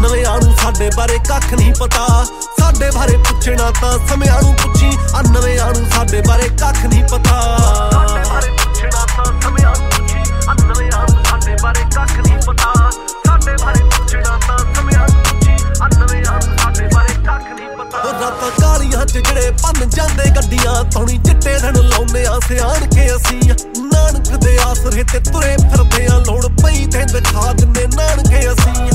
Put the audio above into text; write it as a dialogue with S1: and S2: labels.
S1: ਨਵਿਆਂ ਨੂੰ ਸਾਡੇ ਬਾਰੇ ਕੱਖ ਨਹੀਂ ਪਤਾ। ਸਾਡੇ ਬਾਰੇ ਪੁੱਛਣਾ ਤਾਂ ਸਮਿਆਂ ਨੂੰ ਪੁੱਛੀ, ਨਵਿਆਂ ਨੂੰ ਸਾਡੇ ਬਾਰੇ ਕੱਖ ਨਹੀਂ ਪਤਾ। ਸਾਡੇ ਬਾਰੇ ਪੁੱਛਣਾ ਤਾਂ ਸਮਿਆਂ ਨੂੰ ਪੁੱਛੀ, ਨਵਿਆਂ ਨੂੰ ਸਾਡੇ ਬਾਰੇ ਕੱਖ ਨਹੀਂ ਪਤਾ। ਸਾਡੇ ਬਾਰੇ ਪੁੱਛਣਾ ਤਾਂ ਸਮਿਆਂ ਨੂੰ ਪੁੱਛੀ, ਨਵਿਆਂ ਨੂੰ ਸਾਡੇ ਬਾਰੇ ਕੱਖ ਨਹੀਂ ਪਤਾ। ਰਾਤਾਂ ਕਾਲੀਆਂ ਚ ਜਿਹੜੇ ਭੰਨ ਜਾਂਦੇ ਗੱਡੀਆਂ, ਧੌਣੀ ਚਿੱਟੇ ਦਿਨ ਲਾਉਂਦੇ ਆ ਸਿਆਣ ਕੇ ਅਸੀਂ। ਨਾਨਕ ਦੇ ਆਸਰੇ ਤੇ ਤੁਰੇ ਫਿਰਦੇ ਆ, ਲੋੜ ਪਈ ਤੇ ਦਿਖਾ ਦਿੰਦੇ ਨਾਨਕੇ ਅਸੀਂ।